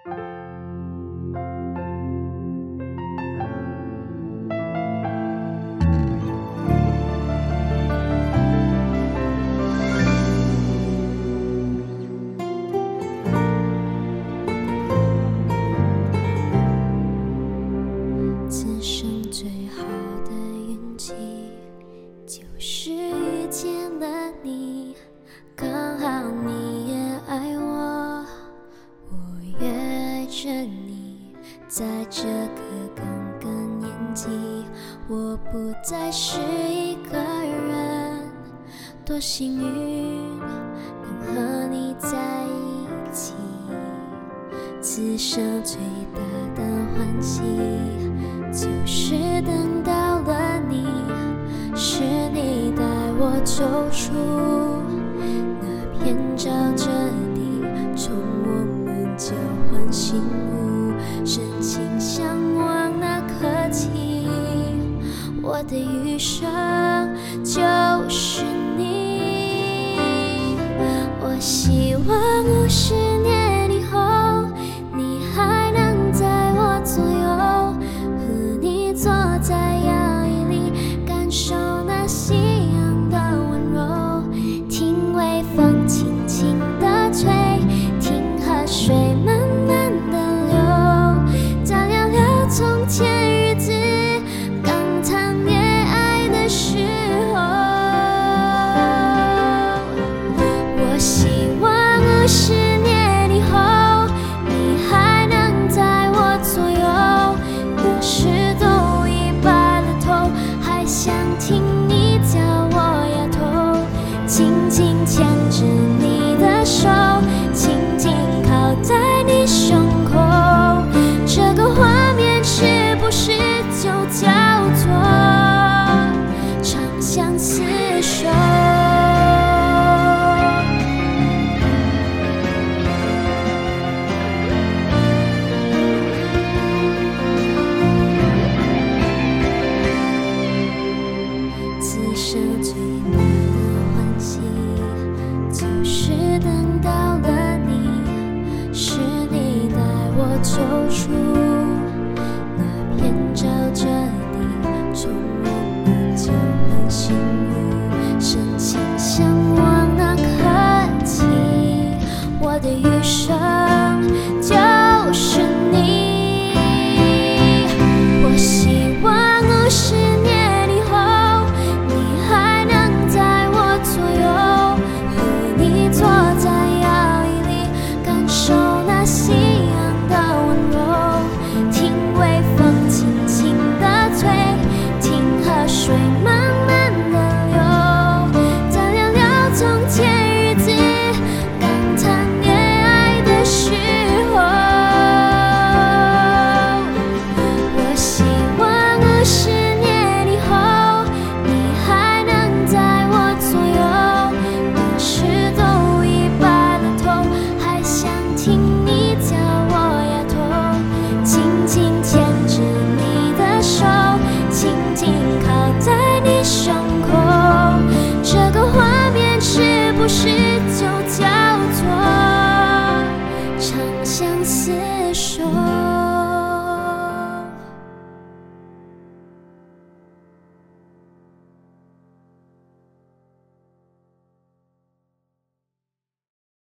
此生最好的运气，就是遇见了你，刚好你也爱我，我也爱着你。在这个刚刚年纪，我不再是一个人，多幸运能和你在一起。此生最大的欢喜，就是等到了你，是你带我走出那片沼泽地，从我们交换信物，深情相望那刻起，我的余生就是你。我希望50年以后，你还能在我左右，和你坐在摇椅里，感受那夕阳的温柔，听微风轻轻地吹，听河水慢慢地流，再聊聊从前日子，刚谈恋爱的时候。我希望50年以后，你还能在我左右，那时都已白了头，还想听你叫我丫头，紧紧牵着你的手，轻轻靠在你胸口，这个画面是不是就叫做长相厮守？此生最大的欢喜，就是等到了你，是你带我走出那片沼泽地，从我们交换信物，深情相望那刻起，我的余生